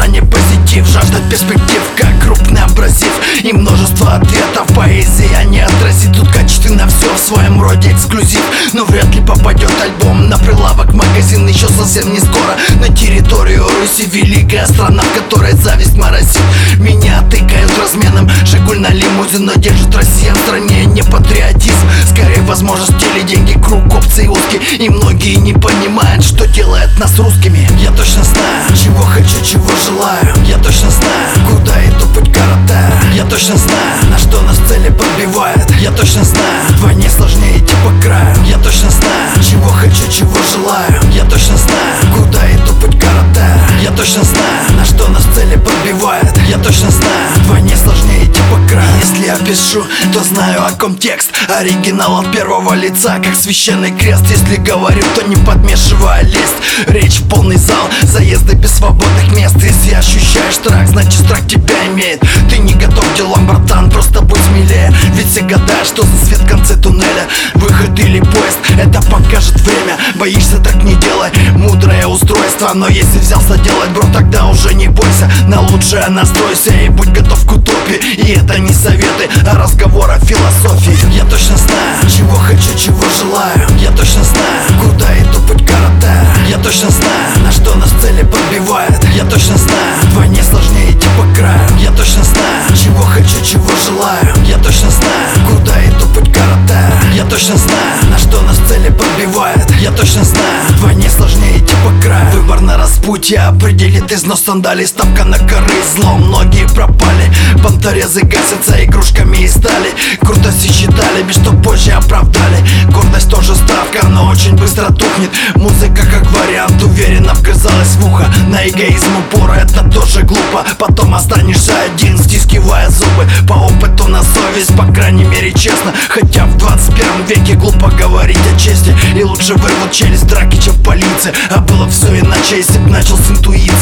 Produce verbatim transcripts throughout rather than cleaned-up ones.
содержание позитив, жажда перспектив, как крупный абразив. И множество ответов поэзия не отразит. Тут качественно все, в своем роде эксклюзив. Но вряд ли попадет альбом на прилавок магазин еще совсем не скоро. На территорию Руси великая страна, в которой зависть моросит. Меня тыкают разменом Жигуль на лимузин, но держит Россия в стране не патриотизм. Скорее возможности или деньги, круг опций узкий. И многие не понимают, что делает нас русскими. Я точно знаю, чего хочу, чего желаю. Я точно знаю, куда иду, путь коротаю. Я точно знаю, на что нас цели подбивает. Я точно знаю, вдвойне сложнее идти по краю. Я точно знаю, чего хочу, чего желаю. Я точно знаю, куда иду, путь коротаю. Я точно знаю, на что нас цели подбивает. Я точно знаю, вдвойне сложнее идти по краю. Если я пишу, то знаю, о ком текст. Оригинал от первого лица, как священный крест. Если говорю, то не подмешивая лесть. Речь в полный зал, заезды без свободных мест. Если ощущаешь страх, значит страх тебя имеет. Ты не готов к делам, братан, просто будь смелее. Ведь все гадают, что за свет в конце туннеля. Выход или поезд, это покажет время. Боишься, так не делай, мудрое устройство. Но если взялся делать, бро, тогда уже не бойся. На лучшее настройся и будь готов к утопии. И это не советы, а разговор о философии. Я точно знаю, чего хочу, чего желаю. Я точно знаю, куда иду, путь коротаю. Я точно знаю, на что нас цели подбивает. Я точно знаю, вдвойне сложнее идти по краю. Я точно знаю, чего хочу, чего желаю. Я точно знаю, куда иду, путь коротаю. Я точно знаю, на что нас цели подбивает. Я точно знаю, вдвойне сложнее идти по краю. Выбор на распутье определит износ сандалий. Ставка на корысть, зло, многие пропали. Понторезы гасятся игрушками из стали. Крутости считали, без что позже оправдали. Гордость тоже ставка, но очень быстро тухнет. Музыка как вариант уверенно вгрызалась в ухо. На эгоизм упора это тоже глупо. Потом останешься один, стискивая зубы. По опыту на совесть, по крайней мере честно. Хотя в двадцать первом веке глупо говорить о чести. И лучше вырвут челюсть драки, чем в полиции. А было все иначе, если б начал с интуиции.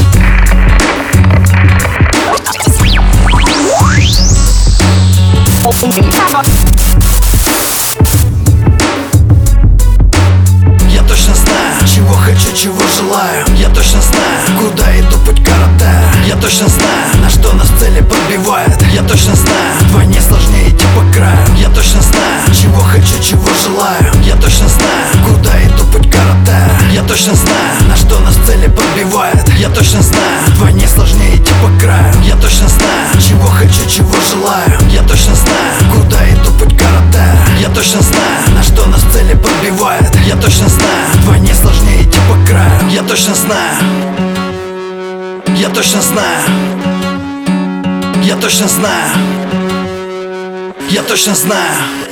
Я точно знаю, чего хочу, чего желаю. Я точно знаю, куда иду, путь коротаю. Я точно знаю, на что нас цели подбивает. Я точно знаю, вдвойне сложнее идти по краю. Я точно знаю, чего хочу, чего желаю. Я точно знаю, куда иду, путь коротаю. Я точно знаю, на что нас цели подбивает. Я точно знаю, вдвойне сложнее идти по краю. Я точно знаю, чего хочу, чего желаю. Я точно знаю, куда иду, путь коротаю. Я точно знаю, на что нас цели подбивает. Я точно знаю, вдвойне сложнее идти по краю. Я точно знаю. Я точно знаю. Я точно знаю. Я точно знаю.